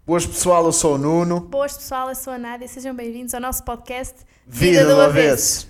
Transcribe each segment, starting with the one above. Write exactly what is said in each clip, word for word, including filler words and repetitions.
Boas pessoal, eu sou o Nuno. Boas pessoal, eu sou a Nádia, sejam bem-vindos ao nosso podcast Vida, Vida do, do Avesso.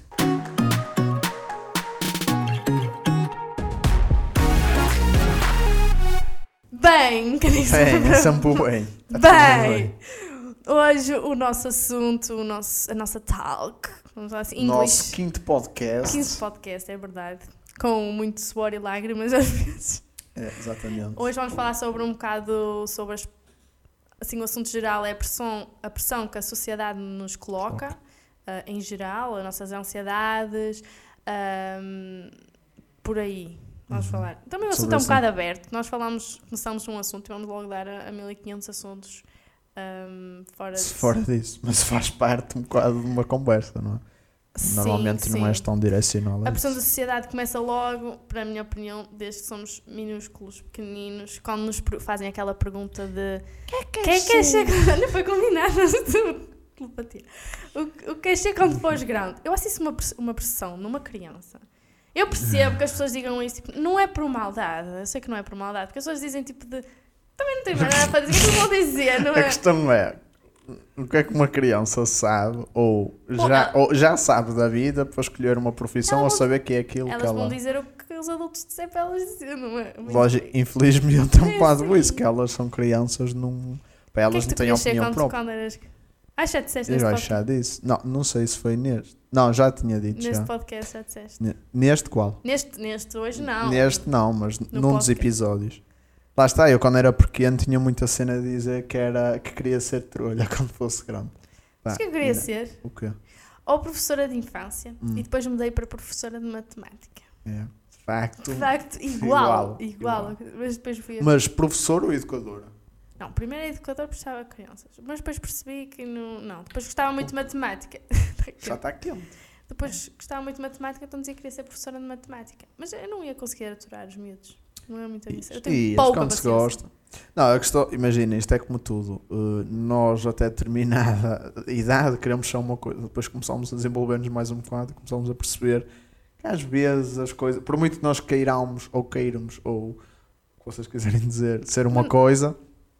Bem, que nem Bem, é sempre bem. Bem, hoje o nosso assunto, o nosso, a nossa talk, vamos falar assim, English. Nosso quinto podcast. Quinto podcast, é verdade. Com muito suor e lágrimas às vezes. É, exatamente. Hoje vamos falar sobre um bocado sobre as, assim, o assunto geral é a pressão, a pressão que a sociedade nos coloca, uh, em geral, as nossas ansiedades, um, por aí. Vamos uhum. falar. Também o assunto sobre é um bocado aberto. Nós falamos, começamos um assunto e vamos logo dar a, a mil e quinhentos assuntos um, fora disso. Fora disso, mas faz parte um bocado de uma conversa, não é? Sim, Normalmente sim. não és tão direcional. A pressão da sociedade começa logo, para a minha opinião, desde que somos minúsculos, pequeninos, quando nos fazem aquela pergunta de que é que é ser grande? Não foi combinado, o, o que é ser quando fores grande? Eu acho isso uma, uma pressão numa criança. Eu percebo que as pessoas digam isso, tipo, não é por maldade, eu sei que não é por maldade, porque as pessoas dizem tipo de também não tem mais nada para dizer, o que é que vão dizer, não é? A questão é, o que é que uma criança sabe, ou, Bom, já, ela, ou já sabe da vida para escolher uma profissão ou saber que é aquilo que ela... Elas vão dizer o que os adultos disserem para elas dizer, não é? Lógico, infelizmente é um bocado isso, que elas são crianças, não, para elas que não têm opinião quando, própria. Quando eras... Ah, já disseste eu neste podcast? Já disse. Não, não sei se foi neste. Não, já tinha dito. Neste já. podcast já disseste. Neste qual? Neste, neste hoje não. Neste não, mas no num podcast. dos episódios. Lá está, eu quando era pequeno tinha muita cena de dizer que, era, que queria ser trolha quando fosse grande. Mas que eu queria ser? O quê? Ou professora de infância hum. e depois mudei para professora de matemática. É, de facto. De facto, igual. Igual. igual. igual. Mas depois fui a... Mas professor ou educadora? Não, primeiro era educador, puxava crianças. Mas depois percebi que não... Não, depois gostava muito de matemática. Já está quente. Depois gostava muito de matemática, então dizia que queria ser professora de matemática. Mas eu não ia conseguir aturar os miúdos. Não é muito isso. Eu tenho e pouca quando paciência. se gosta. Não, a questão, imagina, isto é como tudo. Uh, nós, até determinada idade, queremos só uma coisa. Depois começamos a desenvolver-nos mais um bocado e começamos a perceber que às vezes as coisas, por muito que nós queiramos ou queiramos, ou o que vocês quiserem dizer, ser uma não, coisa,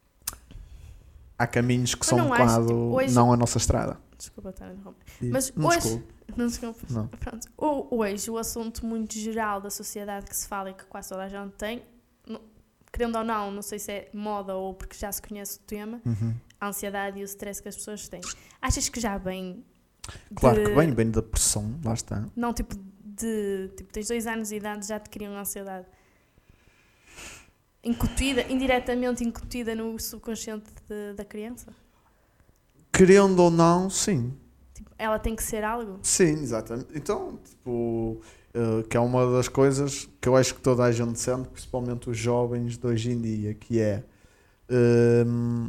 há caminhos que são um bocado acho, tipo, hoje... não a nossa estrada. Desculpa estar a interromper. Mas não hoje... Desculpa. Não desculpa. Não. Pronto. Hoje, o assunto muito geral da sociedade que se fala e que quase toda a gente tem, não, querendo ou não, não sei se é moda ou porque já se conhece o tema, uhum. a ansiedade e o stress que as pessoas têm. Achas que já vem de... Claro que vem, bem da pressão, lá está. Não, tipo, de... Tipo, tens dois anos de idade já te criam ansiedade. Incutida, indiretamente incutida no subconsciente de, da criança? Querendo ou não, sim. Ela tem que ser algo? Sim, exatamente. Então, tipo, uh, que é uma das coisas que eu acho que toda a gente sente, principalmente os jovens de hoje em dia, que é uh,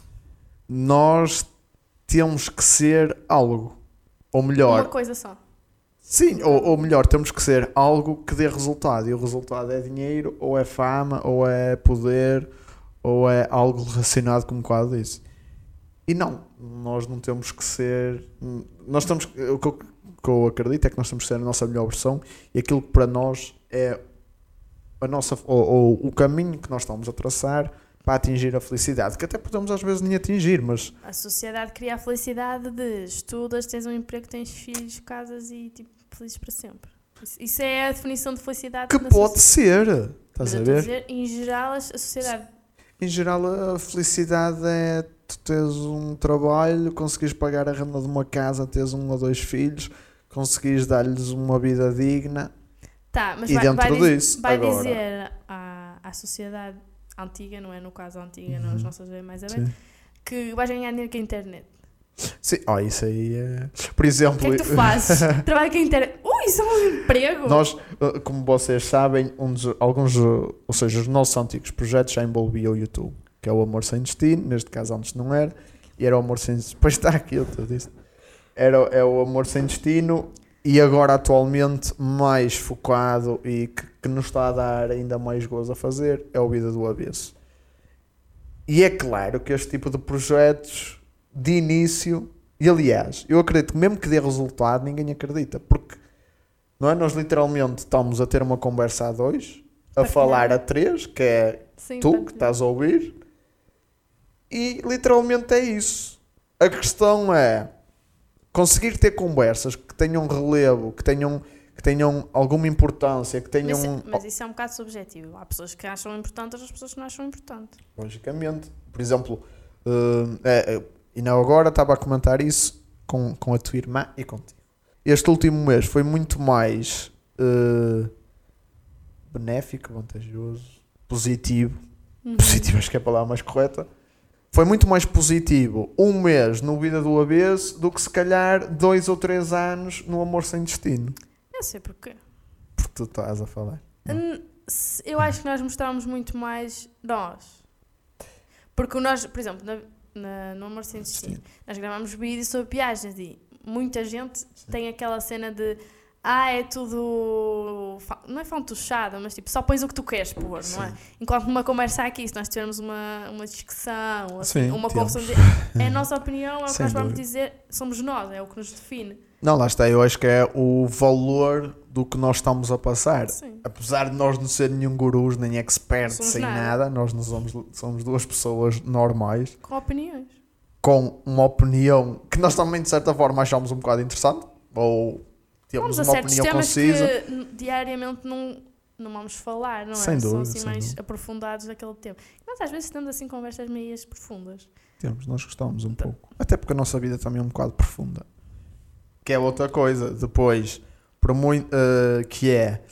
nós temos que ser algo, ou melhor... Uma coisa só. Sim, ou, ou melhor, temos que ser algo que dê resultado, e o resultado é dinheiro, ou é fama, ou é poder, ou é algo relacionado com um quadro disso. E não, nós não temos que ser... Nós temos, o que eu, que eu acredito é que nós temos que ser a nossa melhor versão e aquilo que para nós é a nossa, ou, ou o caminho que nós estamos a traçar para atingir a felicidade, que até podemos às vezes nem atingir, mas... A sociedade cria a felicidade de estudas, tens um emprego, tens filhos, casas e tipo, felizes para sempre. Isso, isso é a definição de felicidade. Que pode sociedade. ser, estás mas a ver? ver? Dizer, em geral, a sociedade... Em geral, a felicidade é tu teres um trabalho, conseguires pagar a renda de uma casa, teres um ou dois filhos, conseguires dar-lhes uma vida digna. Tá, mas e vai, dentro vai, disso, vai agora, dizer à, à sociedade antiga, não é? No caso antiga, uhum. não, as nossas bem mais abertas, que vais ganhar dinheiro com a internet. Sim, oh, isso aí é... Por exemplo... O que é que tu fazes? Trabalho com a internet. Ui, isso é um emprego! Nós, como vocês sabem, um dos, alguns, ou seja, os nossos antigos projetos já envolviam o YouTube, que é o Amor Sem Destino, neste caso antes não era, e era o Amor Sem Destino, depois está aqui, eu te disse, era, é o Amor Sem Destino, e agora atualmente mais focado e que, que nos está a dar ainda mais gozo a fazer, é o Vida do Avesso. E é claro que este tipo de projetos... de início, e aliás, eu acredito que mesmo que dê resultado, ninguém acredita, porque não é? Nós literalmente estamos a ter uma conversa a dois, a falar a três, que é Sim, tu que estás a ouvir, E literalmente é isso. A questão é conseguir ter conversas que tenham relevo, que tenham, que tenham alguma importância, que tenham... Mas, mas isso é um bocado subjetivo. Há pessoas que acham importante, outras pessoas que não acham importante. Logicamente. Por exemplo, uh, é, é, e não agora estava a comentar isso com, com a tua irmã e contigo. Este último mês foi muito mais uh, benéfico, vantajoso, positivo. Uhum. Positivo, acho que é a palavra mais correta. Foi muito mais positivo um mês no Vida do Avesso do que se calhar dois ou três anos no Amor Sem Destino. Eu sei porquê. Porque tu estás a falar. Hum, se- Eu acho que nós mostramos muito mais nós. Porque nós, por exemplo, na, na- no Amor Sem Destino, Sim. nós gravamos vídeos sobre viagens e muita gente tem aquela cena de ah, é tudo. fa- Não é fantochada, mas tipo, só pões o que tu queres pôr, não é? Sim. Enquanto numa conversa aqui, se nós tivermos uma, uma discussão, ou assim, Sim, uma temos. conversa de. É a nossa opinião, é o que Sem nós vamos dúvida. dizer, somos nós, é o que nos define. Não, lá está. Eu acho que é o valor do que nós estamos a passar. Sim. Apesar de nós não ser nenhum gurus, nem experts, Somos sem nada. nada, nós não somos, somos duas pessoas normais, Com opiniões. com uma opinião que nós também, de certa forma, achamos um bocado interessante, ou temos Vamos a uma certos opinião temas concisa. que n- diariamente não, não vamos falar, não é? Sem São dúvida, assim sem mais dúvida. aprofundados daquele tema. Nós às vezes temos assim conversas meias profundas. Temos, nós gostamos um Então. pouco. Até porque a nossa vida também é um bocado profunda. Que é outra coisa. Depois, por muito, eh, que é,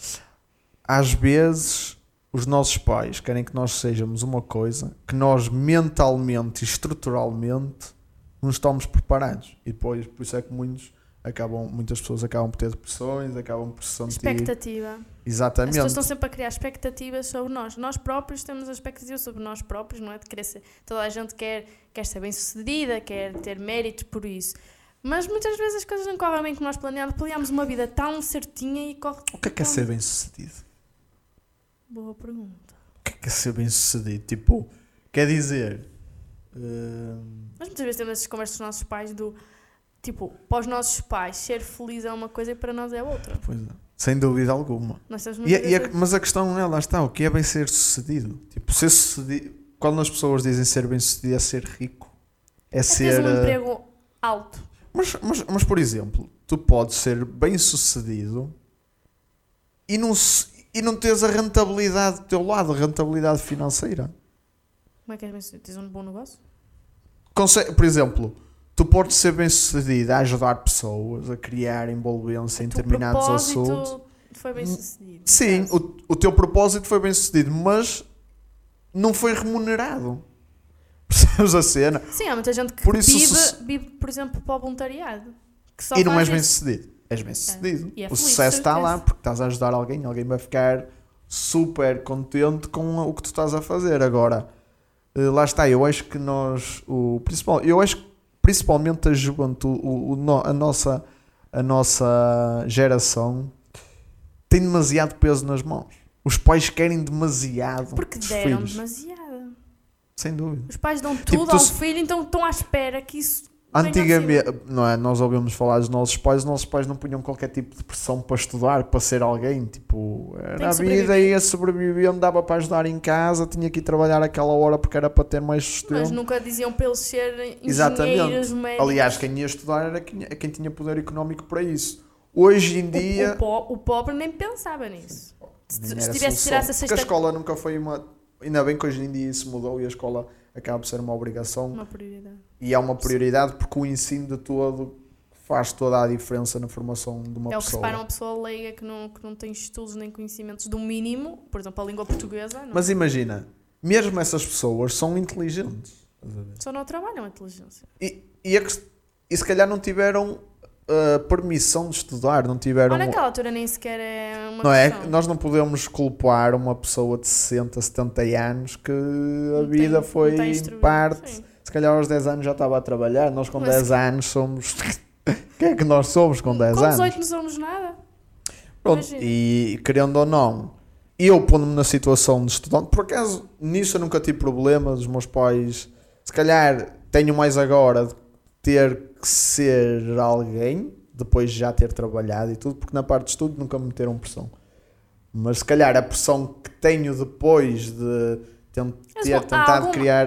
às vezes, os nossos pais querem que nós sejamos uma coisa que nós mentalmente e estruturalmente não estamos preparados. E depois, por isso é que muitos acabam, muitas pessoas acabam por ter depressões, acabam por se sentir... Expectativa. As Exatamente. pessoas estão sempre a criar expectativas sobre nós. Nós próprios temos a expectativa sobre nós próprios, não é? De querer ser... Toda a gente quer, quer ser bem-sucedida, quer ter mérito por isso. Mas muitas vezes as coisas não correm bem como nós planeamos. Planeamos uma vida tão certinha e corre... O que é que é tão- ser bem sucedido? Boa pergunta. O que é que é ser bem sucedido? Tipo, quer dizer... eh, Mas muitas vezes temos essas conversas com os nossos pais do... Tipo, para os nossos pais, ser feliz é uma coisa e para nós é outra. Pois é. Sem dúvida alguma. Nós temos E, muitas e a- vezes... mas a questão é, lá está, o que é bem ser sucedido? Tipo, ser sucedido, quando as pessoas dizem ser bem sucedido é ser rico. É, É ser. teres um eh, emprego alto. mas, mas, mas, por exemplo, tu podes ser bem sucedido e não, se- e não teres a rentabilidade do teu lado, a rentabilidade financeira. Como é que és bem sucedido? Tens um bom negócio? Conse- por exemplo, tu podes ser bem sucedido a ajudar pessoas a criar envolvência em O teu determinados propósito assuntos. foi bem sucedido. Sim, o, o teu propósito foi bem sucedido, mas não foi remunerado. Percebes a cena? Sim, há muita gente que Por isso, vive, se- vive, por exemplo, para o voluntariado. Que só E não faz és bem isso. sucedido. És bem sucedido. E é o feliz, sucesso está certeza. lá porque estás a ajudar alguém. Alguém vai ficar super contente com o que tu estás a fazer. Agora, eh, lá está. Eu acho que nós, o principal, eu acho que principalmente a juventude, o, o no- a, nossa, a nossa geração tem demasiado peso nas mãos. Os pais querem demasiado Porque dos deram filhos. demasiado. Sem dúvida. Os pais dão Tipo, tudo tu ao se- filho, então estão à espera que isso venha Antigamente, acima. não é? Nós ouvimos falar dos nossos pais, os nossos pais não punham qualquer tipo de pressão para estudar, para ser alguém. Tipo, Tem era que a vida, sobreviver. ia sobrevivendo, dava para ajudar em casa, tinha que ir trabalhar aquela hora porque era para ter mais Mas sustento. nunca diziam para eles serem Exatamente. engenheiros, médicos. Aliás, quem ia estudar era quem, quem tinha poder económico para isso. Hoje em O- dia. o, po- o pobre nem pensava nisso. Se, nem se era tivesse solução. tirasse a Porque sexta... a escola nunca foi uma. Ainda bem que hoje em dia isso mudou e a escola acaba por ser uma obrigação. Uma prioridade. E é uma prioridade porque o ensino de todo faz toda a diferença na formação de uma É o que pessoa. separa uma pessoa leiga que não, que não tem estudos nem conhecimentos do mínimo, por exemplo, a língua portuguesa, não. Mas imagina, mesmo essas pessoas são inteligentes. Estás a ver? Só não trabalham a inteligência. E, e, a quest- e se calhar não tiveram uh, permissão de estudar, não tiveram. Olha, naquela altura nem sequer é uma Não é? questão. Nós não podemos culpar uma pessoa de sessenta, setenta anos que a Não tem- vida não foi tem em instruído. parte. Sim. Se calhar aos dez anos já estava a trabalhar, nós com Mas- dez anos somos. Quem é que nós somos com dez Com anos? dezoito não somos nada. Pronto, Imagina. e querendo ou não, eu pondo-me na situação de estudante, por acaso nisso eu nunca tive problemas, os meus pais, se calhar tenho mais agora de ter que ser alguém, depois de já ter trabalhado e tudo, porque na parte de estudo nunca me meteram pressão. Mas se calhar a pressão que tenho depois de ten- Mas, ter bom, há tentado alguma- criar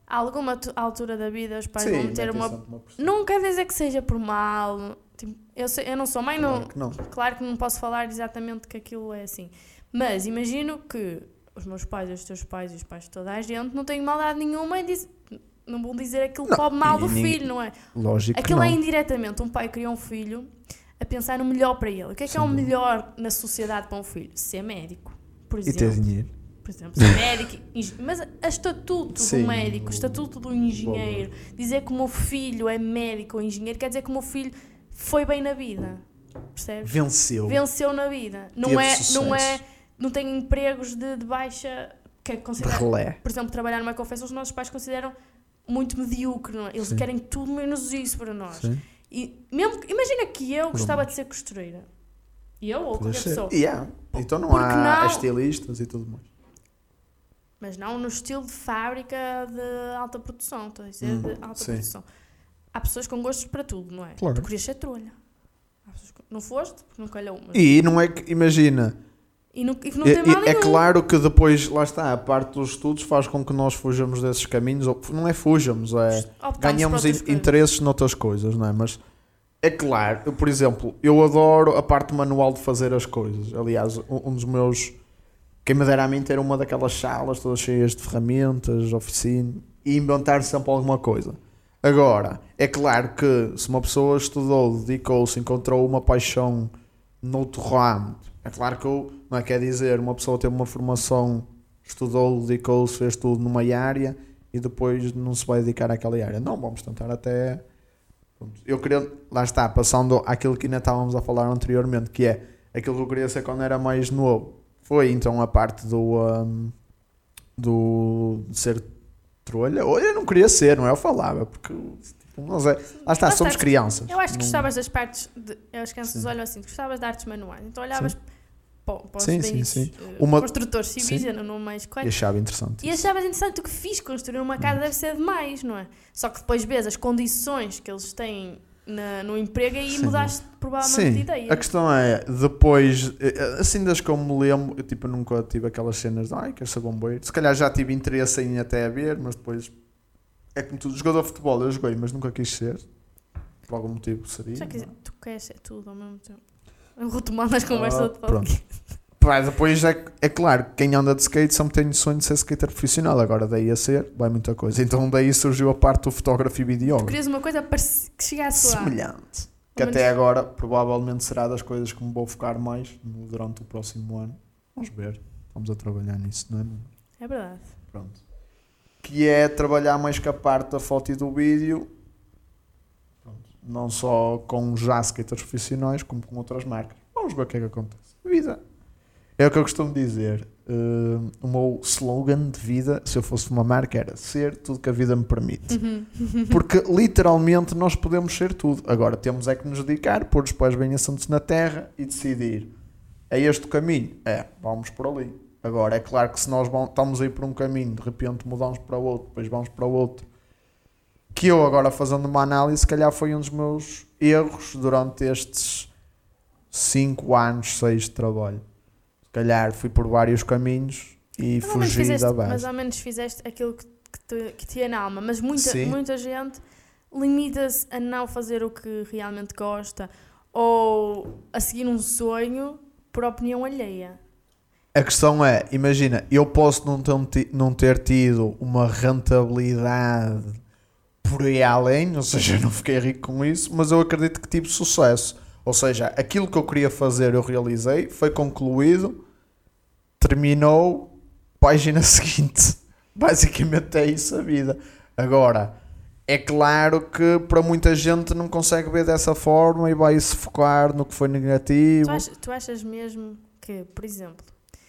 a alguma tu- altura da vida os pais Sim, vão ter metem uma... sempre uma pressão. Não quer dizer que seja por mal. Tipo, eu, sei, eu não sou mãe, Claro não, que não. claro que não posso falar exatamente que aquilo é assim. Mas imagino que os meus pais, os teus pais e os pais de toda a gente não têm maldade nenhuma e diz, não vão dizer aquilo Não, para o mal e do nem- filho, não é? Lógico que Aquilo não. é indiretamente. Um pai criou um filho a pensar no melhor para ele. O que é que Sem é o dúvida. melhor na sociedade para um filho? Ser médico, por E exemplo. ter dinheiro. Por exemplo, ser médico, engen- mas a estatuto Sim, do médico, o o- estatuto do engenheiro, dizer que o meu filho é médico ou engenheiro, quer dizer que o meu filho foi bem na vida, percebes? Venceu. Venceu na vida. Não Teve é, sucesso. não é, não tem empregos de, de baixa, que é De considerado, relé. por exemplo, trabalhar numa confecção, os nossos pais consideram muito medíocre, não é? Eles Sim. querem tudo menos isso para nós. Sim. E mesmo, que- imagina que eu gostava menos. de ser costureira. Eu ou Pode qualquer ser. pessoa. Yeah. Então não Porque há não? estilistas e tudo mais. Mas não no estilo de fábrica de alta produção, estou a dizer, Hum, de alta sim. produção. Há pessoas com gostos para tudo, não é? Claro. Tu querias ser trolha. Há pessoas que não foste, porque não calhou. Mas... E não é que, imagina, E não, e que não é, tem mal é nenhum. claro que depois, lá está, a parte dos estudos faz com que nós fujamos desses caminhos, ou não é fujamos, é Optámos ganhamos por outras in- coisas. interesses noutras coisas, não é? Mas é claro, eu, por exemplo, eu adoro a parte manual de fazer as coisas. Aliás, um, um dos meus, quem me dera a mim ter uma daquelas salas todas cheias de ferramentas, oficina, e inventar sempre alguma coisa. Agora, é claro que se uma pessoa estudou, dedicou-se, encontrou uma paixão noutro ramo, é claro que eu, não é, quer dizer, uma pessoa teve uma formação, estudou, dedicou-se, fez tudo numa área e depois não se vai dedicar àquela área. Não, vamos tentar até... Eu queria, lá está, passando àquilo que ainda estávamos a falar anteriormente, que é aquilo que eu queria ser quando era mais novo. Foi então a parte do, um, do de ser trolha. Ou eu não queria ser, não é? Eu falava, porque tipo, não sei, lá está, Lá somos está, crianças. Eu acho que Não- gostavas das partes, de, eu acho que antes Sim. olham assim, tu gostavas de artes manuais, então olhavas para, para os Sim, sim, benditos, sim. eh, Uma- construtores civis, sim. eu não mais E correto. achava interessante. E isso. achavas interessante o que fiz, construir uma casa deve ser demais, não é? Só que depois vês as condições que eles têm na- no emprego e aí Sim. mudaste provavelmente de Sim, ideia. a questão é, depois, eh, assim das que eu me lembro, eu tipo, nunca tive aquelas cenas de, ai, quero ser bombeiro. Se calhar já tive interesse em até a ver, mas depois, é como tudo, jogador de futebol eu joguei, mas nunca quis ser. Por algum motivo seria. Já não quer é? dizer, tu queres ser tudo ao mesmo tempo. Retomando as conversas Ah, de podcast. Pá, depois é, é claro, quem anda de skate sempre tem o sonho de ser skater profissional, agora daí a ser, vai muita coisa. Então daí surgiu a parte do fotógrafo e videógrafo. Querias uma coisa pareci- que chegasse lá. Semelhante. Que Mas- até agora provavelmente será das coisas que me vou focar mais no- durante o próximo ano. Vamos ver. Vamos a trabalhar nisso, não é? É verdade. Pronto. Que é trabalhar mais com a parte da foto e do vídeo. Pronto. Não só com já skaters profissionais, como com outras marcas. Vamos ver o que é que acontece. Vida. É o que eu costumo dizer. Uh, o meu slogan de vida, se eu fosse uma marca, era ser tudo que a vida me permite. Porque literalmente nós podemos ser tudo. Agora temos é que nos dedicar, pôr os pés bem assentos na terra e decidir. É este o caminho? É, vamos por ali. Agora é claro que se nós vamos, estamos aí por um caminho, de repente mudamos para o outro, depois vamos para o outro. Que eu agora fazendo uma análise, se calhar foi um dos meus erros durante estes cinco anos, seis de trabalho. Se calhar fui por vários caminhos e Mais ou menos fugi fizeste- da mais base. ou menos fizeste aquilo que, que, te, que tinha na alma, mas muita, Sim. muita gente limita-se a não fazer o que realmente gosta ou a seguir um sonho por opinião alheia. A questão é, imagina, eu posso não ter, ti- não ter tido uma rentabilidade por aí além, ou seja, eu não fiquei rico com isso, mas eu acredito que tive sucesso. Ou seja, aquilo que eu queria fazer eu realizei, foi concluído, terminou, página seguinte. Basicamente é isso a vida. Agora, é claro que para muita gente não consegue ver dessa forma e vai se focar no que foi negativo. Tu achas, tu achas mesmo que, por exemplo,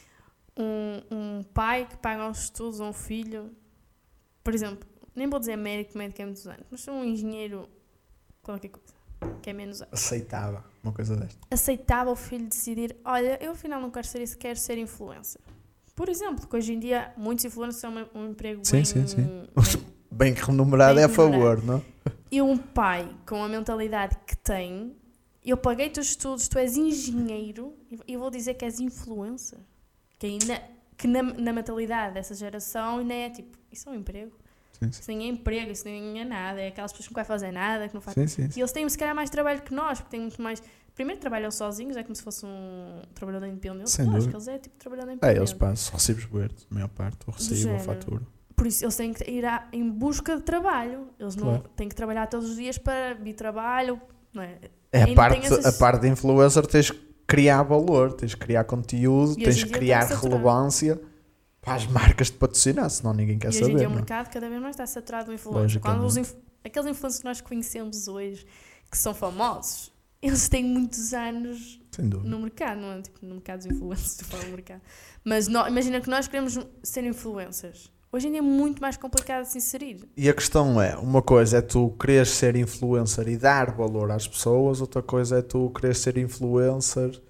um, um pai que paga os estudos a um filho, por exemplo, nem vou dizer médico, médico é muitos anos, mas um engenheiro, qualquer coisa, que é menos anos, Aceitava uma coisa desta. aceitava o filho decidir, olha, eu afinal não quero ser isso, quero ser influencer. Por exemplo, que hoje em dia muitos influencers são um, um emprego Sim, bem, sim, sim. bem- Bem que remunerado Bem é a favor, não? E um pai com a mentalidade que tem, eu paguei-te os estudos, tu és engenheiro, e eu vou dizer que és influencer. Que, ainda, que na, na mentalidade dessa geração ainda é tipo, isso é um emprego. Sim, sim. Isso nem é emprego, isso nem é nada. É aquelas pessoas que não vai fazer nada, que não faz... Sim, sim, sim. E eles têm, se calhar, mais trabalho que nós, porque têm muito mais... Primeiro trabalham sozinhos, é como se fosse um trabalhador independente. Sem Eu acho dúvida. que eles é tipo trabalhador É, independente. eles passam recibos verdes, a maior parte, o recibo, a género. fatura. Por isso, eles têm que ir à, em busca de trabalho. Eles não Claro. têm que trabalhar todos os dias para vir trabalho, não é? É a Ainda parte, tem essas- a parte de influencer, tens que criar valor, tens que criar conteúdo, E tens hoje em que dia criar está saturado. relevância para as marcas de patrocinar, senão ninguém quer E hoje em saber. dia o não é? mercado cada vez mais está saturado de influência. Logicamente. Quando os inf... Aqueles influencers que nós conhecemos hoje, que são famosos, eles têm muitos anos Sem dúvida. no mercado, não é? Tipo, no mercado dos influencers, tu fala no mercado. Mas nó- imagina que nós queremos ser influencers. Hoje em dia é muito mais complicado de se inserir. E a questão é, uma coisa é tu quereres ser influencer e dar valor às pessoas, outra coisa é tu quereres ser influencer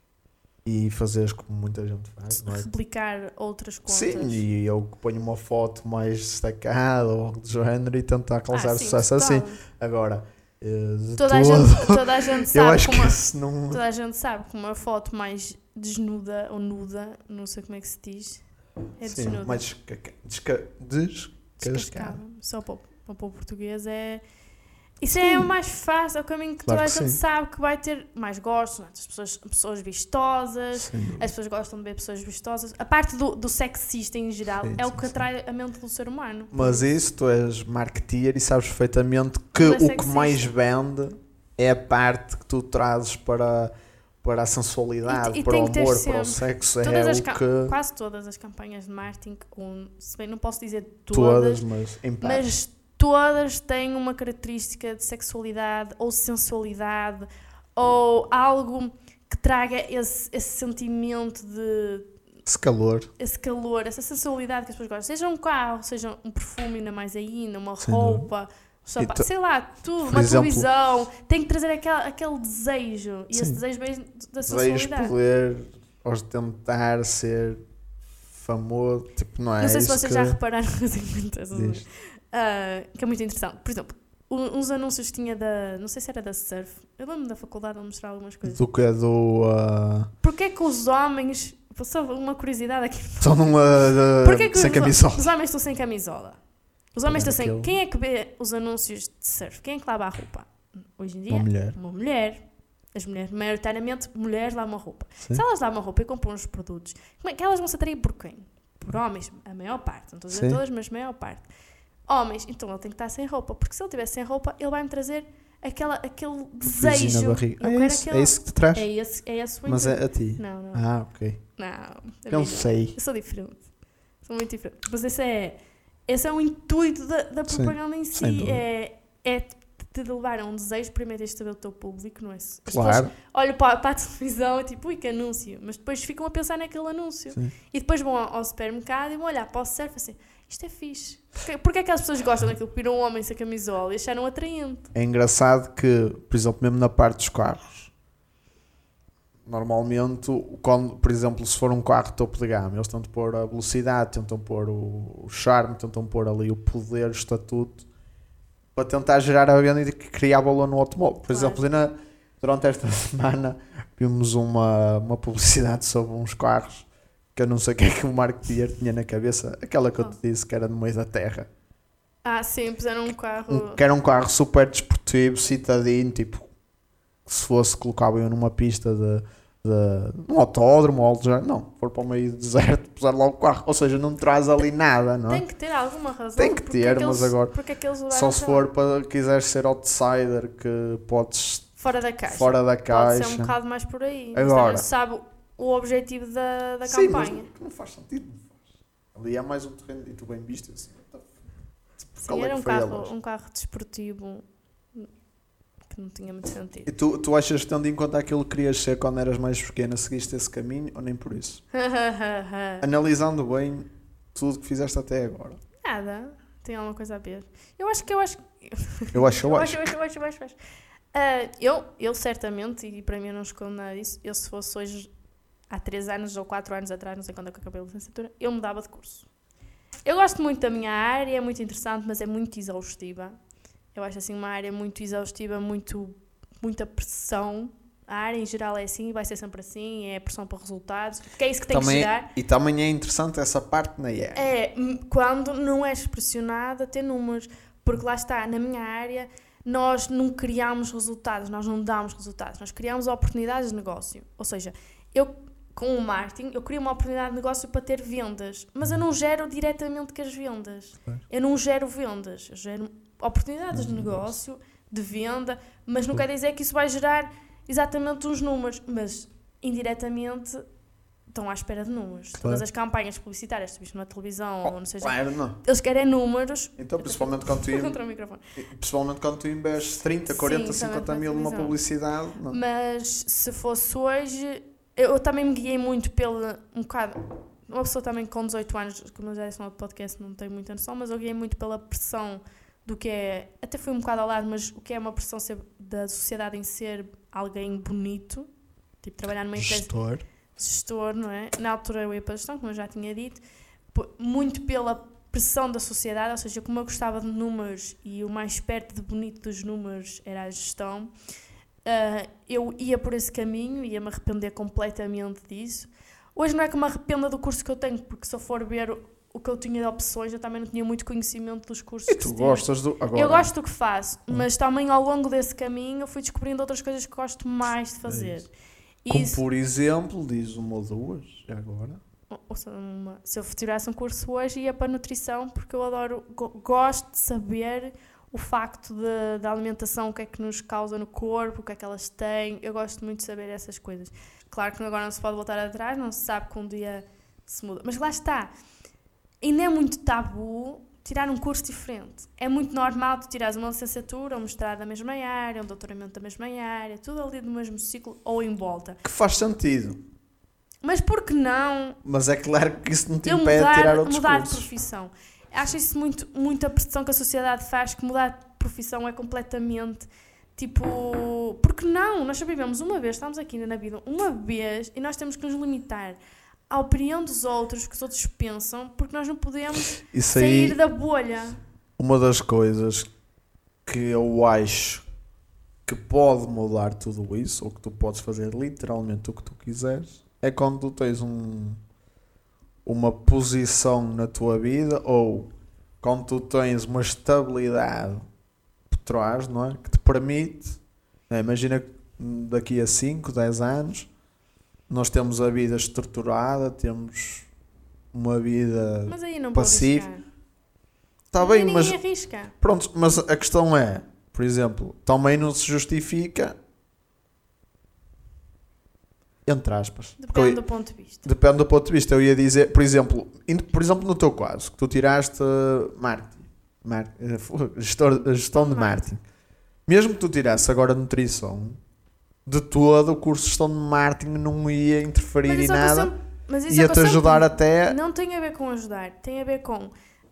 e fazeres como muita gente faz, não é? Replicar outras contas. Sim, e eu ponho uma foto mais destacada ou algo do género e tentar causar Ah, sim, sucesso total. assim. Agora, eh, de Toda a, todo, gente, toda a gente eu sabe acho que que uma, isso não... toda a gente sabe que uma foto mais desnuda ou nuda, não sei como é que se diz, é Sim, desnuda. mais desca- desca- descascada. Descascada. Só para, o- para o povo português é... Isso é o mais fácil, é o caminho que Claro toda a que gente sim. sabe que vai ter mais gostos, não é? As pessoas, pessoas vistosas, Sem dúvida. as pessoas gostam de ver pessoas vistosas. A parte do, do sexista em geral Sim, é o sim, que sim. atrai a mente do ser humano. Mas isso, tu és marketeer e sabes perfeitamente que Tudo é o que sexista. mais vende é a parte que tu trazes para, para a sensualidade, E- e para tem o que ter amor, para o sempre. sexo. Todas É as o cam- que... Quase todas as campanhas de marketing, com, se bem não posso dizer Todas, todas, mas em parte. mas todas têm uma característica de sexualidade ou sensualidade ou algo que traga esse, esse sentimento de Esse calor. esse calor, essa sensualidade que as pessoas gostam. Seja um carro, seja um perfume, ainda mais ainda, uma Sem roupa, um E sapato, tu- sei lá, tudo, por uma exemplo- televisão. Tem que trazer aquele, aquele desejo. E Sim. esse desejo vem da Vais sensualidade. poder ostentar ser famoso. Tipo, não é Não sei se isso vocês que... já repararam mas em muitas Diz. Ah, que é muito interessante. Por exemplo, um- uns anúncios que tinha da. Não sei se era da Surf. Eu lembro da faculdade a mostrar algumas coisas. Do que é do... Uh... Porquê que os homens. Só uma curiosidade aqui. Estão numa... Uh, Porquê que sem os, camisola. os homens estão sem camisola? Os homens Para estão sem. aquele- Quem é que vê os anúncios de surf? Quem é que lava a roupa? Hoje em dia, Uma mulher. uma mulher. As mulheres, maioritariamente, mulheres lavam a roupa. Sim. Se elas lavam a roupa e compram os produtos, como é que elas vão se atrair por quem? Por homens, a maior parte. Não estou a dizer Sim. todas, mas a maior parte. Homens, então ele tem que estar sem roupa, porque se ele estiver sem roupa, ele vai-me trazer aquela, aquele Frisinho na desejo. barriga. Eu Ah, quero é, isso, aquele- é isso que te traz? É esse, é esse o Mas intuito. é a ti? Não, não. Ah, ok. Não, a Não mim sei. Eu sou diferente. Sou muito diferente. Mas esse é, esse é o intuito da, da Sim, propaganda em sem si. dúvida. É, é te levar a um desejo, primeiro tens de saber o teu público, não é? As pessoas Claro. olham para, para a televisão e tipo, ui, que anúncio. Mas depois ficam a pensar naquele anúncio. Sim. E depois vão ao, ao supermercado e vão olhar para o surf assim, isto é fixe. Porque, porque é que as pessoas gostam daquilo que viram um homem sem camisola e acharam atraente? É engraçado que, por exemplo, mesmo na parte dos carros, normalmente, quando, por exemplo, se for um carro topo de gama, eles tentam pôr a velocidade, tentam pôr o, o charme, tentam pôr ali o poder, o estatuto, para tentar gerar a venda e criar valor no automóvel. Por Claro. exemplo, ainda, durante esta semana vimos uma, uma publicidade sobre uns carros que eu não sei o que é que o marketeer tinha na cabeça, aquela que eu te disse que era no meio da terra. Ah, sim, puseram um carro... Um, que era um carro super desportivo, citadino, tipo, se fosse colocava-o numa pista de, de um autódromo ou algo do género. Não, for para o meio do deserto, puser lá o carro. Ou seja, não traz ali nada, não é? Tem que ter alguma razão. Tem que porque ter, é que mas eles- agora porque é que eles Só levaram se para lá? for para quiseres ser outsider, que podes Fora da caixa. fora da Pode caixa. ser um bocado mais por aí. Mas Agora- também se sabe o objetivo da, da Sim, mas campanha. não, não faz sentido. Não faz. Ali é mais um terreno e tu bem viste assim. what the f- Sim, qual é era que um foi a carro, lógica? um carro desportivo que não tinha muito sentido. E tu, tu achas, tendo em conta aquilo que querias ser quando eras mais pequena, seguiste esse caminho ou nem por isso? Analisando bem tudo que fizeste até agora. Nada. Tem alguma coisa a ver. Eu acho que eu acho. Eu acho, eu Eu acho. acho, eu acho, eu acho, eu acho, eu acho. Ah, eu, eu certamente, e para mim eu não escondo nada disso, eu se fosse hoje, há três anos ou quatro anos atrás, não sei quando é que eu acabei a licenciatura, eu mudava de curso. Eu gosto muito da minha área, é muito interessante, mas é muito exaustiva. Eu acho assim uma área muito exaustiva, muito, muita pressão, A área em geral é assim, vai ser sempre assim, é pressão para resultados, porque é isso que tem também, que gerar. E também é interessante essa parte na I A. É, quando não és pressionado a ter números, porque lá está, na minha área, nós não criamos resultados, nós não damos resultados, nós criamos oportunidades de negócio. Ou seja, eu com o marketing, eu crio uma oportunidade de negócio para ter vendas, mas eu não gero diretamente com as vendas. Eu não gero vendas, eu gero oportunidades de negócio, de venda, mas não quer dizer que isso vai gerar exatamente os números, mas indiretamente estão à espera de números. Claro. Todas as campanhas publicitárias, se visto na televisão, oh, ou não seja, claro, não. eles querem números. Então, principalmente quando, tu in... contra o microfone. principalmente quando tu investes trinta, quarenta, Sim, cinquenta mil numa publicidade. Não. Mas se fosse hoje, eu também me guiei muito pela, um bocado, uma pessoa também com dezoito anos, como eu já disse no outro podcast, não tenho muita noção, mas eu guiei muito pela pressão do que é, até fui um bocado ao lado, mas o que é uma pressão ser, da sociedade em ser alguém bonito, tipo trabalhar numa empresa... Gestor. Gestor, não é? Na altura eu ia para a gestão, como eu já tinha dito, muito pela pressão da sociedade, ou seja, como eu gostava de números e o mais perto de bonito dos números era a gestão, uh, eu ia por esse caminho, ia-me arrepender completamente disso. Hoje não é que me arrependa do curso que eu tenho, porque se eu for ver o que eu tinha de opções, eu também não tinha muito conhecimento dos cursos e que tu se gostas do... Agora... Eu gosto do que faço, hum. mas também ao longo desse caminho eu fui descobrindo outras coisas que gosto mais de fazer. É Como isso... por exemplo, diz uma ou duas, agora. Ou seja, uma... Se eu tirasse um curso hoje, ia para a nutrição, porque eu adoro, gosto de saber o facto de, da alimentação, o que é que nos causa no corpo, o que é que elas têm. Eu gosto muito de saber essas coisas. Claro que agora não se pode voltar atrás, não se sabe que um dia se muda. Mas lá está. Ainda é muito tabu tirar um curso diferente. É muito normal tu tirares uma licenciatura, um mestrado da mesma área, um doutoramento da mesma área, tudo ali do mesmo ciclo ou em volta. Que faz sentido. Mas por que não? Mas é claro que isso não te impede mudar, de tirar outros mudar cursos. de profissão. Acho isso muito, muita pressão que a sociedade faz, que mudar de profissão é completamente, tipo... Porque não? Nós só vivemos uma vez, estamos aqui na vida uma vez e nós temos que nos limitar à opinião dos outros, que os outros pensam, porque nós não podemos Isso sair aí, da bolha. Uma das coisas que eu acho que pode mudar tudo isso, ou que tu podes fazer literalmente o que tu quiseres, é quando tu tens um, uma posição na tua vida, ou quando tu tens uma estabilidade por trás, não é? Que te permite, né? Imagina que daqui a cinco, dez anos nós temos a vida estruturada, temos uma vida mas aí não passiva. Está bem, mas arrisca. Pronto, mas a questão é, por exemplo, também não se justifica, entre aspas. Depende eu, do ponto de vista. Depende do ponto de vista. Eu ia dizer, por exemplo, por exemplo no teu caso, que tu tiraste marketing, marketing gestor, gestão de marketing. Mesmo que tu tirasses agora nutrição, de todo o curso de gestão de marketing não ia interferir em nada, sempre, mas isso ia-te ajudar sempre, até... Não tem a ver com ajudar, tem a ver com...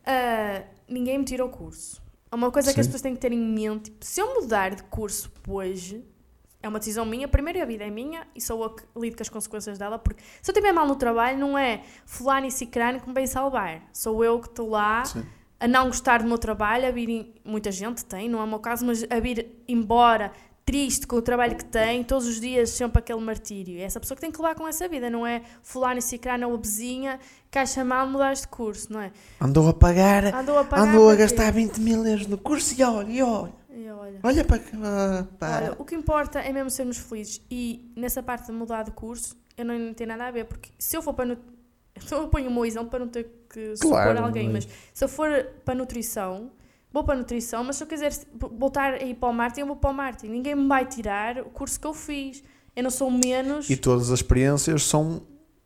Uh, ninguém me tirou o curso. Uma coisa Sim. que as pessoas têm que ter em mente, se eu mudar de curso hoje, é uma decisão minha, primeiro a vida é minha e sou eu que lido com as consequências dela, porque se eu estiver mal no trabalho não é fulano e cicrano que me vem salvar, sou eu que estou lá Sim. a não gostar do meu trabalho, a vir, muita gente tem, não é o meu caso, mas a vir embora triste com o trabalho que tem, todos os dias sempre aquele martírio. É essa pessoa que tem que levar com essa vida, não é fulano e cicrano ou a vizinha que acha mal mudar de curso, não é? Andou a pagar, andou a, pagar andou a gastar vinte mil euros no curso e olha, e olha. E olha. Olha para, uh, para. Olha, o que importa é mesmo sermos felizes e nessa parte de mudar de curso eu não, não tenho nada a ver, porque se eu for para nut... eu ponho o meu exemplo para não ter que supor claro, alguém, mas se eu for para nutrição, vou para a nutrição, mas se eu quiser voltar a ir para o marketing, eu vou para o marketing. Ninguém me vai tirar o curso que eu fiz. Eu não sou menos... E todas as experiências são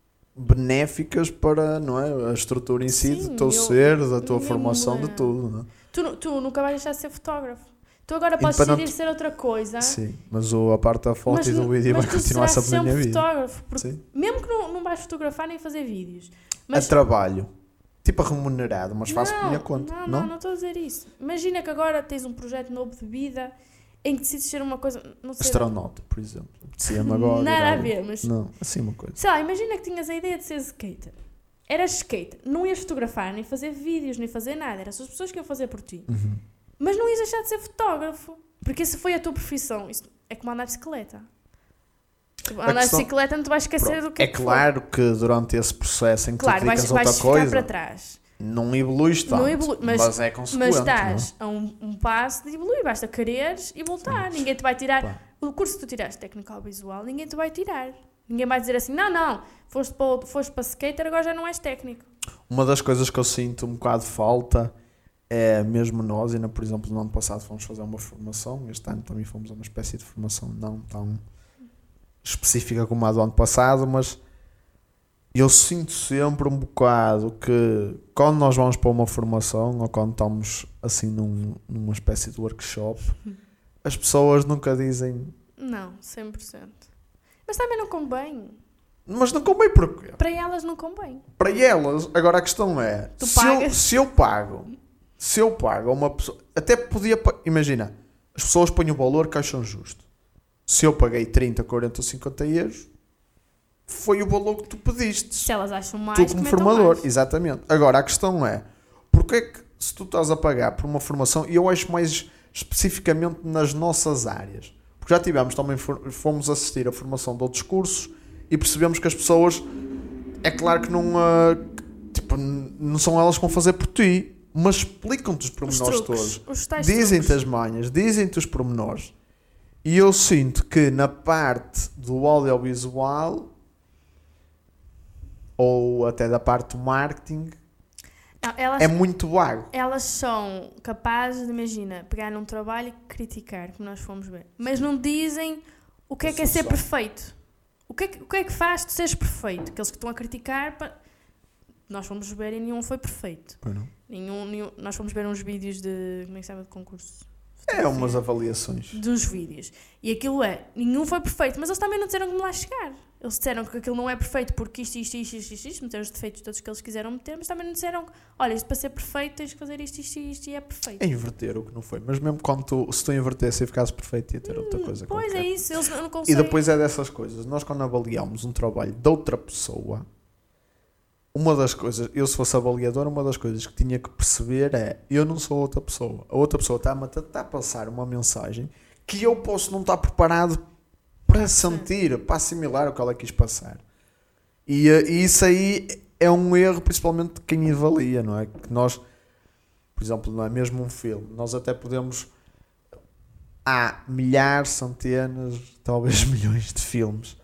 benéficas para, não é, a estrutura em si, Sim, do teu eu, ser, da tua formação, de tudo. Não é? tu, tu nunca vais deixar de ser fotógrafo. Tu agora podes decidir ser outra coisa. Sim, mas o, a parte da foto mas, e do vídeo vai continuar sempre na minha vida. Fotógrafo, porque mesmo que não, não vais fotografar nem fazer vídeos. Mas... A trabalho. Tipo remunerado, mas faço por minha conta. Não, não, não estou a dizer isso. Imagina que agora tens um projeto novo de vida em que decides ser uma coisa... Não sei astronauta, por exemplo. Decia-me agora. Nada a ver, mas... Não, assim uma coisa. Sei lá, imagina que tinhas a ideia de ser skater. Eras skater. Não ias fotografar, nem fazer vídeos, nem fazer nada. Eram as pessoas que iam fazer por ti. Uhum. Mas não ias deixar de ser fotógrafo. Porque se foi a tua profissão, isso é como andar de bicicleta. Tu andar questão... de bicicleta não te vais esquecer Pronto, do que é é que claro foi. Que durante esse processo em que claro, tu dedicas vais, outra vais coisa, para trás. Não evoluís tanto, não evolui, mas, mas é consequente. Mas estás não? a um, um passo de evoluir, basta quereres e voltar. Sim. Ninguém te vai tirar. Pá. O curso que tu tiraste técnico audiovisual, ninguém te vai tirar. Ninguém vai dizer assim, não, não, foste para, foste para skater, agora já não és técnico. Uma das coisas que eu sinto um bocado de falta é mesmo nós, ainda por exemplo no ano passado fomos fazer uma formação, este ano também fomos a uma espécie de formação não tão específica como a do ano passado, mas eu sinto sempre um bocado que quando nós vamos para uma formação ou quando estamos assim num, numa espécie de workshop, as pessoas nunca dizem... Não, cem por cento. Mas também não convém. Mas não convém porquê? Para elas não convém. Para elas, agora a questão é, tu se pagas? eu, se eu pago, se eu pago a uma pessoa, até podia, imagina, as pessoas põem o valor que acham justo. Se eu paguei trinta, quarenta ou cinquenta euros, foi o valor que tu pediste. Se elas acham mais, tu como formador, mais. Exatamente. Agora a questão é, porque é que se tu estás a pagar por uma formação, e eu acho mais especificamente nas nossas áreas, porque já tivemos também, fomos assistir a formação de outros cursos e percebemos que as pessoas, é claro que não, uh, tipo, não são elas que vão fazer por ti, mas explicam-te os pormenores todos. Dizem-te as manhas, dizem-te os pormenores. E eu sinto que na parte do audiovisual ou até da parte do marketing não, elas, é muito vago. Elas são capazes de, imagina, pegar num trabalho e criticar, como nós fomos ver. Mas não dizem o que é que é ser perfeito. O que é que, o que, é que faz tu seres perfeito? Aqueles que estão a criticar, para... nós fomos ver e nenhum foi perfeito. Não. Nenhum, nenhum... Nós fomos ver uns vídeos de, como é que se chama, de concurso? É, umas avaliações. Dos vídeos. E aquilo é, nenhum foi perfeito, mas eles também não disseram como lá chegar. Eles disseram que aquilo não é perfeito porque isto, isto, isto, isto, isto, isto, meteram os defeitos todos que eles quiseram meter, mas também não disseram, olha, isto para ser perfeito tens que fazer isto, isto, isto e é perfeito. É inverter o que não foi. Mas mesmo quando tu, se tu invertesse e ficasses perfeito ia ter outra coisa. Pois qualquer. É isso, eles não conseguem. E depois é dessas coisas. Nós quando avaliamos um trabalho de outra pessoa, uma das coisas, eu se fosse avaliador, uma das coisas que tinha que perceber é, eu não sou outra pessoa. A outra pessoa está-me a tentar passar uma mensagem que eu posso não estar preparado para sentir, para assimilar o que ela quis passar. E, e isso aí é um erro, principalmente de quem avalia, não é? Que nós, por exemplo, não é mesmo um filme, nós até podemos... Há milhares, centenas, talvez milhões de filmes.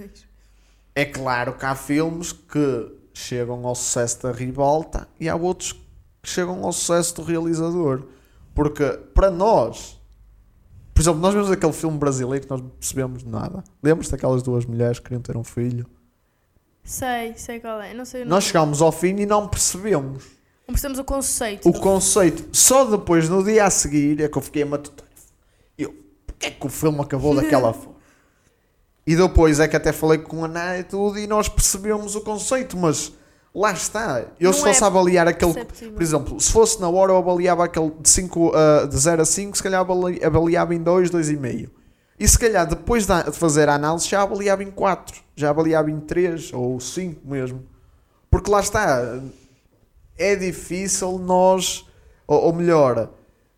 É claro que há filmes que chegam ao sucesso da ribalta e há outros que chegam ao sucesso do realizador. Porque, para nós... Por exemplo, nós vemos aquele filme brasileiro que nós não percebemos nada. Lembras-te daquelas duas mulheres que queriam ter um filho? Sei, sei qual é. Não sei o nome. Nós chegámos ao fim e não percebemos. Não percebemos o conceito. O do... conceito. Só depois, no dia a seguir, é que eu fiquei a matutar. Eu, porque é que o filme acabou daquela forma? E depois é que até falei com a Ana e tudo e nós percebemos o conceito, mas lá está. Eu não se fosse é avaliar aquele... Perceptível. Por exemplo, se fosse na hora eu avaliava aquele de, cinco, uh, de zero a cinco, se calhar avaliava em dois, dois e meio. E se calhar depois de fazer a análise já avaliava em quatro, já avaliava em três ou cinco mesmo. Porque lá está, é difícil nós, ou, ou melhor,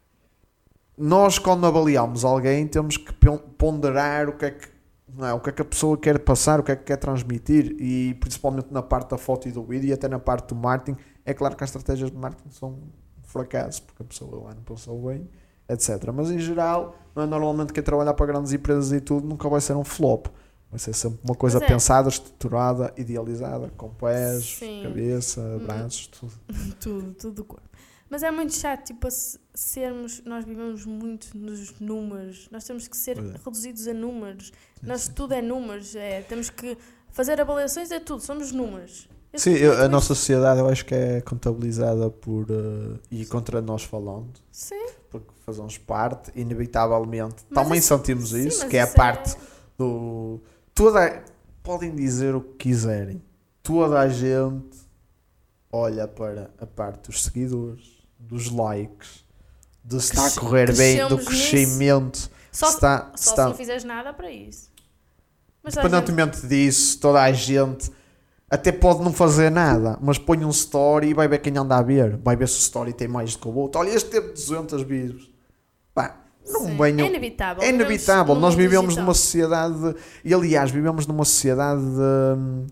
nós quando avaliamos alguém temos que ponderar o que é que, não é, o que é que a pessoa quer passar, o que é que quer transmitir, e principalmente na parte da foto e do vídeo e até na parte do marketing. É claro que as estratégias de marketing são um fracasso, porque a pessoa lá não pensou bem, etcétera. Mas em geral, não é, normalmente quem trabalhar para grandes empresas e tudo nunca vai ser um flop. Vai ser sempre uma coisa é. pensada, estruturada, idealizada, com pés, Sim. cabeça, hum. braços, tudo. tudo, tudo do corpo. Mas é muito chato, tipo, sermos, nós vivemos muito nos números, nós temos que ser é. reduzidos a números, nós, sim. tudo é números, é, temos que fazer avaliações, é tudo, somos números. Eu sim, eu, a nossa sociedade eu acho que é contabilizada por, uh, e contra nós falando, sim. porque fazemos parte, inevitavelmente, mas também isso, sentimos sim, isso, que é a parte é... do... Toda, podem dizer o que quiserem, toda a gente olha para a parte dos seguidores, dos likes, de se está a correr bem, do crescimento. Só, está, só está... se não fizeres nada para isso. Mas independentemente gente... disso, toda a gente até pode não fazer nada, mas põe um story e vai ver quem anda a ver. Vai ver se o story tem mais do que o outro. Olha, este teve duzentos views. Pá, não Sim. venham... É inevitável. É inevitável. Vivemos Nós num mundo vivemos digital. numa sociedade... De, e aliás, vivemos numa sociedade de...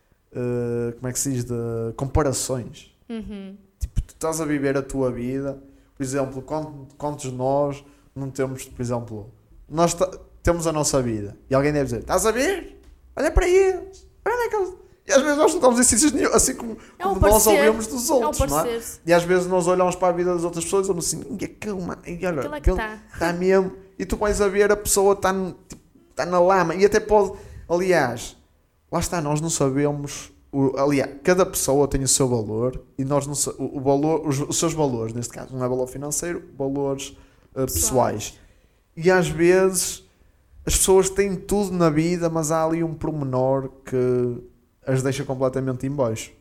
Uh, como é que se diz? De comparações. Uhum. Tipo, tu estás a viver a tua vida. Por exemplo, quantos, quantos de nós não temos, por exemplo... Nós ta- temos a nossa vida. E alguém deve dizer, estás a ver? Olha para eles. Olha onde é que eles... E às vezes nós não estamos em sítios nenhum, assim como, É um como nós parecer. ouvimos dos É um outros, não é? parecer. E às vezes nós olhamos para a vida das outras pessoas e dizemos assim, "Ih, aquele mano, e olha, Aquele é que aquele está. está mesmo." E tu vais a ver, a pessoa está, no- tipo, está na lama. E até pode, aliás, lá está, nós não sabemos, o, aliás, cada pessoa tem o seu valor e nós não sa- o, o valor, os, os seus valores, neste caso, não é valor financeiro, valores uh, pessoais. E às vezes as pessoas têm tudo na vida, mas há ali um pormenor que as deixa completamente em baixo.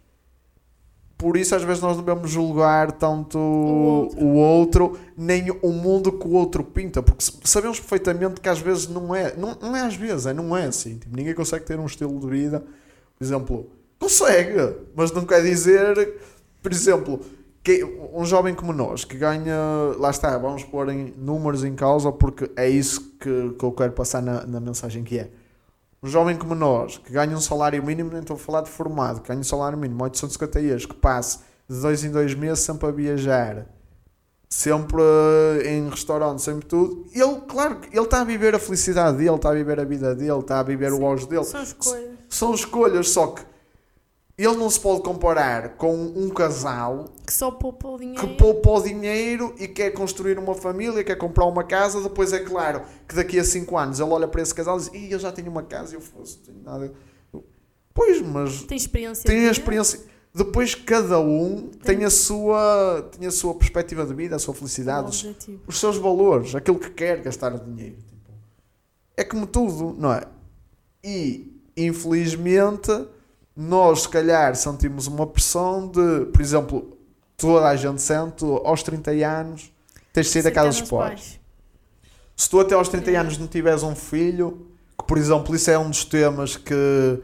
Por isso às vezes nós não devemos julgar tanto O outro. o outro, nem o mundo que o outro pinta, porque sabemos perfeitamente que às vezes não é, não, não é às vezes, é, não é assim. Tipo, ninguém consegue ter um estilo de vida, por exemplo, consegue, mas não quer dizer, por exemplo, que um jovem como nós, que ganha, lá está, vamos pôr em números em causa, porque é isso que, que eu quero passar na, na mensagem, que é um jovem como nós, que ganha um salário mínimo, nem estou a falar de formado, que ganha um salário mínimo oitocentos e cinquenta euros, que passe de dois em dois meses sempre a viajar, sempre em restaurante, sempre tudo, ele, claro, ele está a viver a felicidade dele, está a viver a vida dele, está a viver o auge dele. São escolhas. São escolhas, só que ele não se pode comparar com um casal Que só poupa o dinheiro. que poupa o dinheiro e quer construir uma família, quer comprar uma casa. Depois é claro que daqui a cinco anos ele olha para esse casal e diz, Ih, eu já tenho uma casa e eu fosse, não tenho nada. Pois, mas Tem experiência. tem de a vida. experiência. Depois cada um tem a sua, tem a sua perspectiva de vida, a sua felicidade, Um os, objetivo. os seus valores, aquilo que quer gastar o dinheiro. Tipo, é como tudo, não é? E, infelizmente, nós, se calhar, sentimos uma pressão de, por exemplo, toda a gente sente, aos trinta anos, tens de sair da casa dos pais. Se tu até aos trinta É. anos não tiveres um filho, que, por exemplo, isso é um dos temas que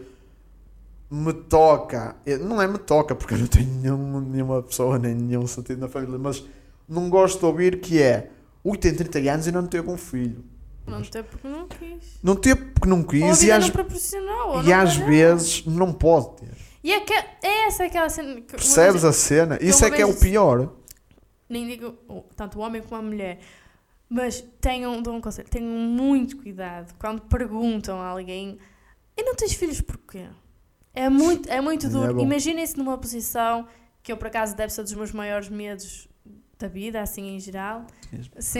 me toca, não é me toca, porque eu não tenho nenhum, nenhuma pessoa, nem nenhum sentido na família, mas não gosto de ouvir que é, ui, tem trinta anos e não teve um filho. Não teve porque não quis. Não teve porque não Ou a quis e vida às, não proporcionou. ou e não às calhou. vezes não pode ter. E é, que, é essa aquela cena. Que Percebes uma a vez- cena? Isso uma é que é o vez- pior. Nem digo oh, tanto o homem como a mulher. Mas tenham, dou um conselho, tenham muito cuidado quando perguntam a alguém e não tens filhos porquê? É muito, é muito É duro. bom. Imaginem-se numa posição que eu por acaso deve ser dos meus maiores medos da vida, assim em geral. Sim.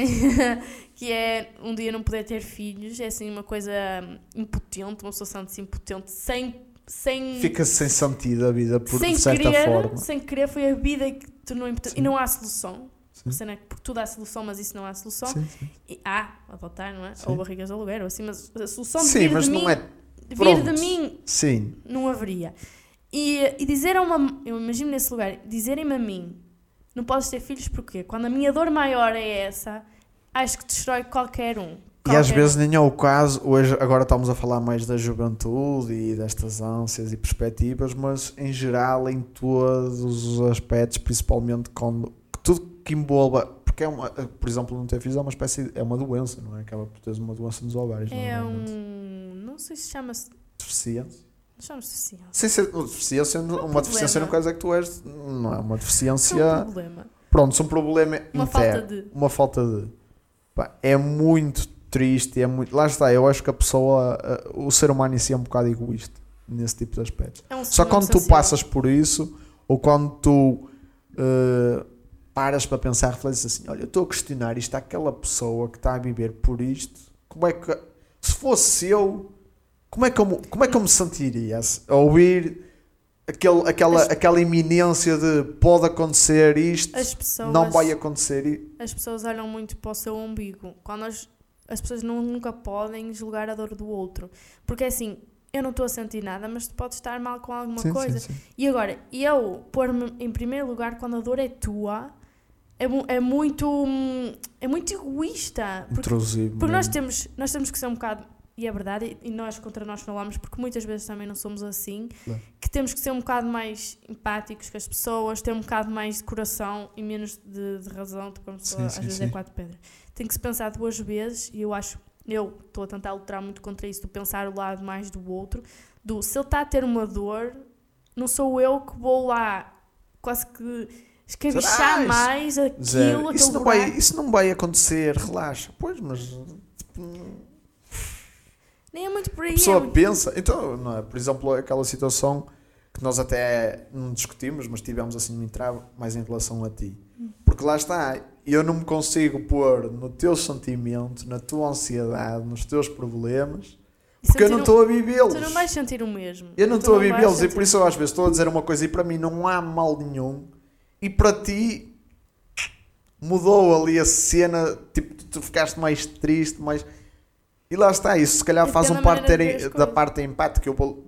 Que é um dia não poder ter filhos, é assim uma coisa impotente, uma pessoa sente-se impotente sem, sem, Fica-se sem sentido a vida, por, sem de certa querer, forma. sem querer, foi a vida que tornou impotente. Sim. E não há solução. Sim. A cena é que porque tudo há solução, mas isso não há solução. Sim, sim. E há, adotar, não é? Sim. Ou barrigas de aluguer, ou assim, mas a solução de Sim, vir mas de não mim, é. vir Pronto. de mim Sim. não haveria. E, e dizer a uma, eu imagino nesse lugar, dizerem-me a mim, não podes ter filhos porquê? Quando a minha dor maior é essa, acho que destrói qualquer um. E às Qualquer vezes um. nem é o caso, hoje agora estamos a falar mais da juventude e destas ânsias e perspectivas, mas em geral em todos os aspectos, principalmente quando tudo que envolva, porque é uma, por exemplo, não ter filhos é uma espécie, é uma doença, não é? Acaba por teres uma doença nos ovários, É normalmente. um, não sei se chama-se, Deficiência. chama-se deficiência. Sem ser deficiência, uma problema. deficiência não quer dizer que tu és, não é uma É deficiência. um problema. Pronto, um problema Uma interno, falta de. uma falta de. Pá, é muito triste, é muito. Lá está, eu acho que a pessoa, uh, o ser humano em si é um bocado egoísta nesse tipo de aspectos. É um Só sofrimento quando tu social. passas por isso, ou quando tu uh, paras para pensar, refletes assim: olha, eu estou a questionar isto àquela pessoa que está a viver por isto, como é que, se fosse eu, como é que eu, me- como é que eu me sentiria a ouvir aquele, aquela, As- aquela iminência de pode acontecer isto, As pessoas, não vai acontecer isto? as pessoas olham muito para o seu umbigo. Quando as, as pessoas não, nunca podem julgar a dor do outro. Porque é assim, eu não estou a sentir nada, mas tu podes estar mal com alguma Sim, coisa. sim, sim. E agora, eu pôr-me em primeiro lugar quando a dor é tua, é, mu- é muito hum, é muito egoísta. Porque, Intrusivo. porque nós, mesmo. temos, nós temos que ser um bocado e é verdade, e nós contra nós falamos, porque muitas vezes também não somos assim, Não. que temos que ser um bocado mais empáticos com as pessoas, ter um bocado mais de coração e menos de, de razão, tipo, uma pessoa Sim, às sim, vezes sim. é quatro pedras. Tem que se pensar duas vezes, e eu acho, eu estou a tentar lutar muito contra isso, de pensar o lado mais do outro, do se ele está a ter uma dor, não sou eu que vou lá quase que escabichar Ah, isso- mais aquilo, Dizer, aquele isso, não lugar. vai, isso não vai acontecer, relaxa. Pois, mas tipo, Nem é muito por aí. a pessoa é muito- pensa. Então, não é? Por exemplo, aquela situação que nós até não discutimos, mas tivemos assim um entrave mais em relação a ti. Porque lá está, eu não me consigo pôr no teu sentimento, na tua ansiedade, nos teus problemas, porque eu sentir não um- estou a vivê-los. Tu não vais sentir o mesmo. Eu não Tu estou a vais vivê-los e sentir- por isso eu às vezes estou a dizer uma coisa e para mim não há mal nenhum e para ti mudou ali a cena, tipo, tu, tu ficaste mais triste, mais... E lá está, isso se calhar faz Depende um da parte maneira de ter, ver as da coisas. parte empática. Eu,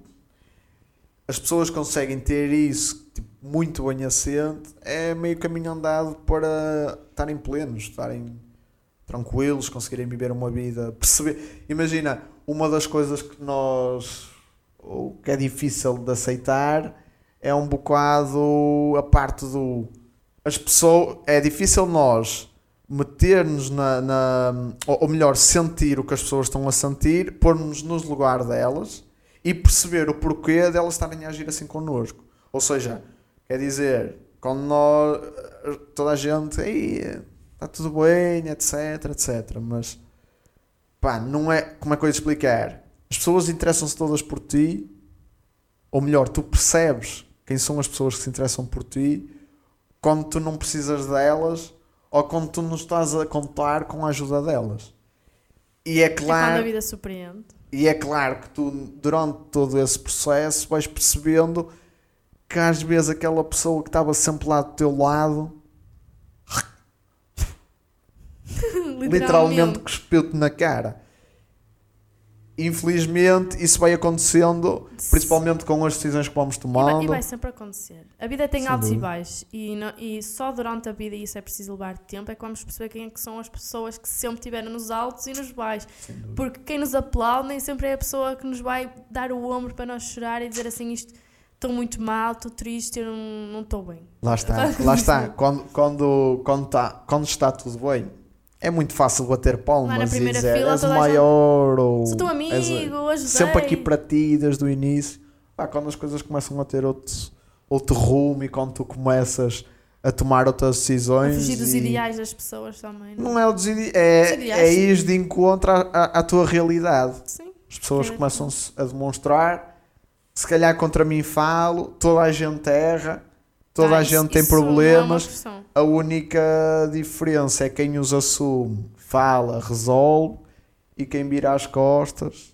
as pessoas conseguem ter isso tipo, muito bem assente, é meio caminho andado para estarem plenos, estarem tranquilos, conseguirem viver uma vida, perceber. Imagina, uma das coisas que nós, ou que é difícil de aceitar, é um bocado a parte do, as pessoas, é difícil nós meter-nos na, na ou, ou melhor, sentir o que as pessoas estão a sentir, pôr-nos nos lugar delas e perceber o porquê delas estarem a agir assim connosco. Ou seja, quer dizer, quando nós, toda a gente, ei, está tudo bem, etc, etc, mas pá, não é, como é que eu ia te explicar? As pessoas interessam-se todas por ti, ou melhor, tu percebes quem são as pessoas que se interessam por ti quando tu não precisas delas ou quando tu não estás a contar com a ajuda delas. E é É quando a claro, vida surpreende. e é claro que tu, durante todo esse processo, vais percebendo que às vezes aquela pessoa que estava sempre lá do teu lado literalmente cuspiu-te na cara. Infelizmente isso vai acontecendo, principalmente com as decisões que vamos E vai, tomando. e vai sempre acontecer. A vida tem Sem altos dúvida. e baixos. E, não- e só durante a vida, e isso é preciso levar tempo, é que vamos perceber quem é que são as pessoas que sempre estiveram nos altos e nos baixos. Sem dúvida. Porque quem nos aplaude nem sempre é a pessoa que nos vai dar o ombro para nós chorar e dizer assim, isto, estou muito mal, estou triste, eu não não estou bem. Lá está, lá está. Quando, quando, quando, tá, quando está tudo bem, é muito fácil bater Lá na palmas e primeira dizer fila, és o toda a gente- maior ou Sou teu és amigo, a- ajudei. sempre aqui para ti desde o início. Pá, quando as coisas começam a ter outro, outro rumo e quando tu começas a tomar outras A decisões fugir dos e- ideais das pessoas também. Não, não é o deside... é, Os ideais, é sim. ir de encontro à, à, à tua realidade. Sim. As pessoas É. começam-se a demonstrar, se calhar contra mim falo, toda a gente erra, toda Ah, a isso- gente tem isso não é uma problemas, pressão. a única diferença é quem os assume, fala, resolve, e quem vira as costas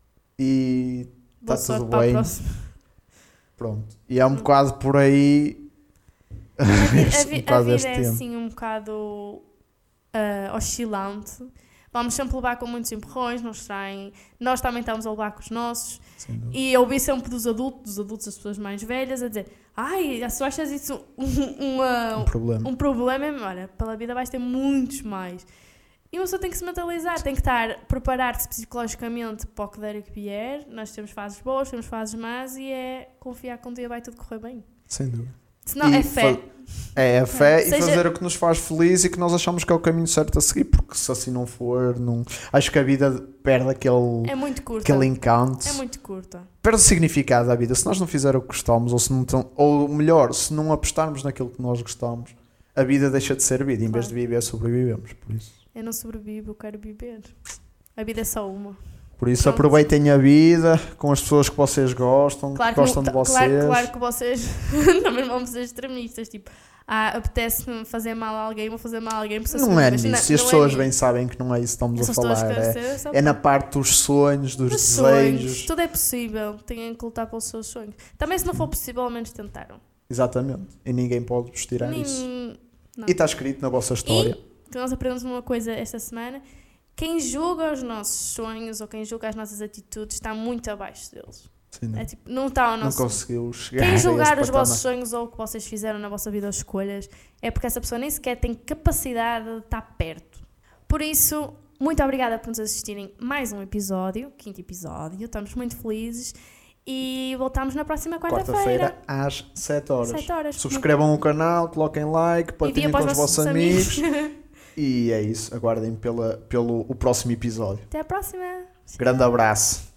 e Boa está sorte tudo para a bem. próxima. Pronto. E é um bocado por aí. A, vi- a este- vi- um a bocado vida este é tempo. assim um bocado ah, oscilante. Vamos sempre levar com muitos empurrões, nos traem. Nós também estamos a levar com os nossos. Sem dúvida. E eu ouvi sempre dos adultos, dos adultos, das pessoas mais velhas, a dizer: ai, se tu achas isso um, uma- Um problema. um problema, olha, pela vida vais ter muitos mais. E uma pessoa tem que se mentalizar, tem que estar, preparar-se psicologicamente para o que der e que vier. Nós temos fases boas, temos fases más e é confiar que um dia vai tudo correr bem. Sem dúvida. Senão E é fé. fa- É a fé e Seja- fazer o que nos faz feliz e que nós achamos que é o caminho certo a seguir, porque se assim não for, não... acho que a vida perde aquele, É muito curta. aquele encanto, É muito curta. perde o significado da vida. Se nós não fizermos o que gostamos, ou, se não tão- ou melhor, se não apostarmos naquilo que nós gostamos, a vida deixa de ser vida. Em vez de Claro. viver, sobrevivemos. Por isso, Eu não sobrevivo, eu quero viver. A vida é só uma. por isso Pronto. aproveitem a vida com as pessoas que vocês gostam, Claro que que, gostam não- de vocês. claro, claro que vocês também vão ser extremistas. Tipo, ah, apetece-me fazer mal a alguém, vou fazer mal a alguém. por ser Não é mas nisso. E as não é pessoas nisso. bem sabem que não é isso que estamos Eu a só estou a falar. É, esclarecer, só é na parte dos sonhos, dos Os sonhos, desejos. tudo é possível. Têm que lutar pelos seus sonhos. Também, se não for possível, ao menos tentaram. Exatamente. E ninguém pode vos tirar Nem- isso. não. E está escrito na vossa história. E nós aprendemos uma coisa esta semana: quem julga os nossos sonhos ou quem julga as nossas atitudes está muito abaixo deles. Sim, não, É tipo, não está ao não nosso. conseguiu chegar a Quem esse julgar os patamar. vossos sonhos ou o que vocês fizeram na vossa vida ou escolhas é porque essa pessoa nem sequer tem capacidade de estar perto. Por isso, Muito obrigada por nos assistirem mais um episódio, quinto episódio. Estamos muito felizes. E voltamos na próxima quarta-feira. Quarta-feira às sete horas. sete horas. Subscrevam o canal, coloquem like, partilhem com os vossos amigos. amigos. E é isso. Aguardem pela, pelo o próximo episódio. Até a próxima. Grande abraço.